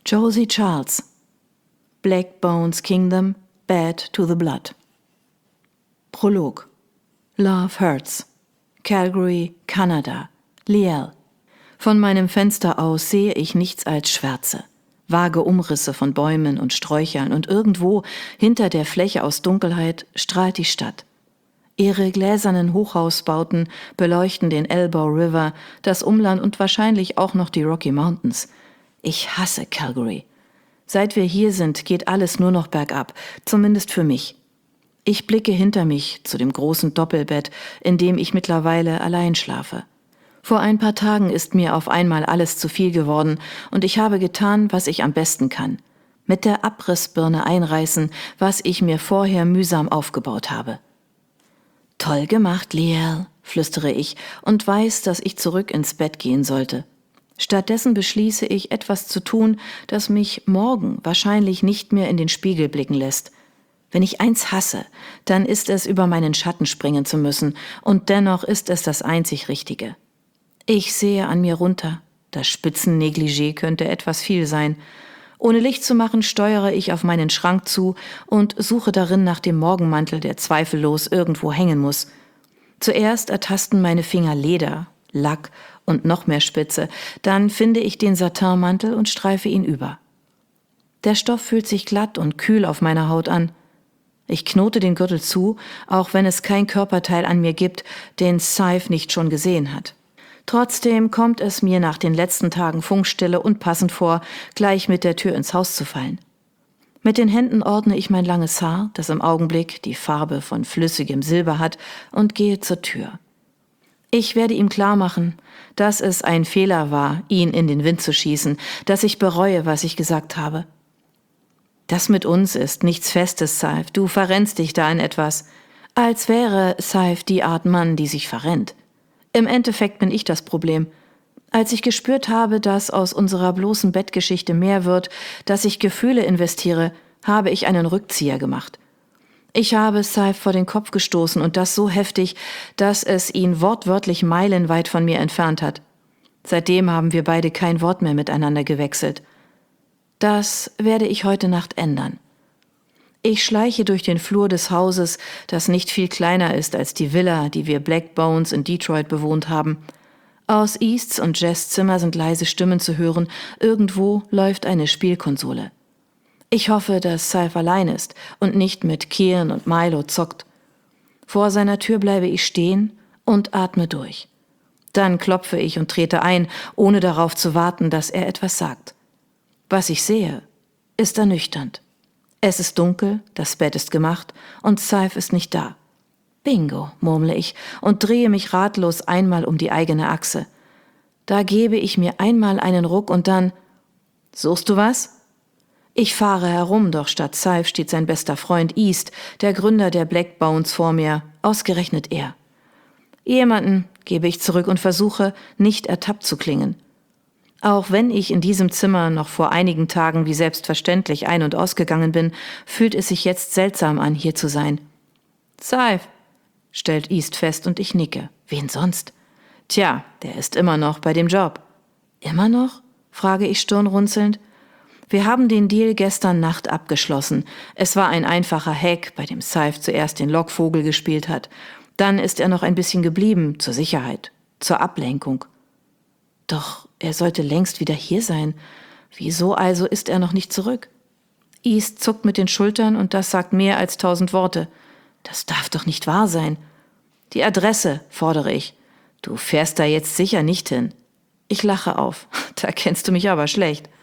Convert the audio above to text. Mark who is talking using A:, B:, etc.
A: Josie Charles. Black Bones Kingdom, Bad to the Blood. Prolog. Love Hurts. Calgary, Kanada. Liel. Von meinem Fenster aus sehe ich nichts als Schwärze. Vage Umrisse von Bäumen und Sträuchern und irgendwo, hinter der Fläche aus Dunkelheit, strahlt die Stadt. Ihre gläsernen Hochhausbauten beleuchten den Elbow River, das Umland und wahrscheinlich auch noch die Rocky Mountains. Ich hasse Calgary. Seit wir hier sind, geht alles nur noch bergab, zumindest für mich. Ich blicke hinter mich zu dem großen Doppelbett, in dem ich mittlerweile allein schlafe. Vor ein paar Tagen ist mir auf einmal alles zu viel geworden und ich habe getan, was ich am besten kann. Mit der Abrissbirne einreißen, was ich mir vorher mühsam aufgebaut habe. »Toll gemacht, Liel«, flüstere ich und weiß, dass ich zurück ins Bett gehen sollte. Stattdessen beschließe ich, etwas zu tun, das mich morgen wahrscheinlich nicht mehr in den Spiegel blicken lässt. Wenn ich eins hasse, dann ist es, über meinen Schatten springen zu müssen, und dennoch ist es das einzig Richtige. Ich sehe an mir runter. Das Spitzennegligé könnte etwas viel sein. Ohne Licht zu machen, steuere ich auf meinen Schrank zu und suche darin nach dem Morgenmantel, der zweifellos irgendwo hängen muss. Zuerst ertasten meine Finger Leder, Lack und noch mehr Spitze. Dann finde ich den Satinmantel und streife ihn über. Der Stoff fühlt sich glatt und kühl auf meiner Haut an. Ich knote den Gürtel zu, auch wenn es kein Körperteil an mir gibt, den Scythe nicht schon gesehen hat. Trotzdem kommt es mir nach den letzten Tagen Funkstille und passend vor, gleich mit der Tür ins Haus zu fallen. Mit den Händen ordne ich mein langes Haar, das im Augenblick die Farbe von flüssigem Silber hat, und gehe zur Tür. Ich werde ihm klarmachen, dass es ein Fehler war, ihn in den Wind zu schießen, dass ich bereue, was ich gesagt habe. Das mit uns ist nichts Festes, Scythe, du verrennst dich da in etwas. Als wäre Scythe die Art Mann, die sich verrennt. Im Endeffekt bin ich das Problem. Als ich gespürt habe, dass aus unserer bloßen Bettgeschichte mehr wird, dass ich Gefühle investiere, habe ich einen Rückzieher gemacht. Ich habe Scythe vor den Kopf gestoßen und das so heftig, dass es ihn wortwörtlich meilenweit von mir entfernt hat. Seitdem haben wir beide kein Wort mehr miteinander gewechselt. Das werde ich heute Nacht ändern. Ich schleiche durch den Flur des Hauses, das nicht viel kleiner ist als die Villa, die wir Black Bones in Detroit bewohnt haben. Aus Easts und Jess' Zimmer sind leise Stimmen zu hören, irgendwo läuft eine Spielkonsole. Ich hoffe, dass Scythe allein ist und nicht mit Kieran und Milo zockt. Vor seiner Tür bleibe ich stehen und atme durch. Dann klopfe ich und trete ein, ohne darauf zu warten, dass er etwas sagt. Was ich sehe, ist ernüchternd. Es ist dunkel, das Bett ist gemacht und Scythe ist nicht da. Bingo, murmle ich und drehe mich ratlos einmal um die eigene Achse. Da gebe ich mir einmal einen Ruck und dann: »Suchst du was?« Ich fahre herum, doch statt Scythe steht sein bester Freund East, der Gründer der Black Bones, vor mir, ausgerechnet er. »Jemanden«, gebe ich zurück und versuche, nicht ertappt zu klingen. Auch wenn ich in diesem Zimmer noch vor einigen Tagen wie selbstverständlich ein- und ausgegangen bin, fühlt es sich jetzt seltsam an, hier zu sein. »Scythe«, stellt East fest und ich nicke. »Wen sonst?« »Tja, der ist immer noch bei dem Job.« »Immer noch?«, frage ich stirnrunzelnd. »Wir haben den Deal gestern Nacht abgeschlossen. Es war ein einfacher Hack, bei dem Scythe zuerst den Lockvogel gespielt hat. Dann ist er noch ein bisschen geblieben, zur Sicherheit, zur Ablenkung.« »Doch er sollte längst wieder hier sein. Wieso also ist er noch nicht zurück?« East zuckt mit den Schultern und das sagt mehr als 1000 Worte. »Das darf doch nicht wahr sein.« »Die Adresse«, fordere ich. »Du fährst da jetzt sicher nicht hin.« Ich lache auf. »Da kennst du mich aber schlecht.«